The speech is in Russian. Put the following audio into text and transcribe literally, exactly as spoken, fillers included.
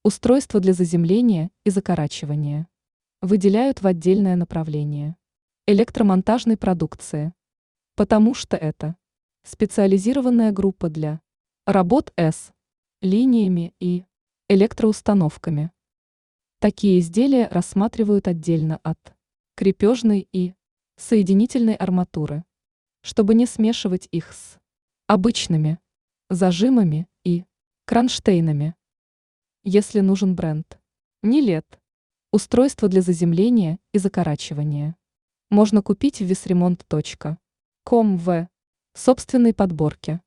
Устройства для заземления и закорачивания. Выделяют в отдельное направление. Электромонтажной продукции. Потому что это специализированная группа для работ с линиями и электроустановками. Такие изделия рассматривают отдельно от крепежной и соединительной арматуры, чтобы не смешивать их с обычными зажимами и кронштейнами. Если нужен бренд, не лет. Устройство для заземления и закорачивания. Можно купить в весремонт точка ком в собственной подборке.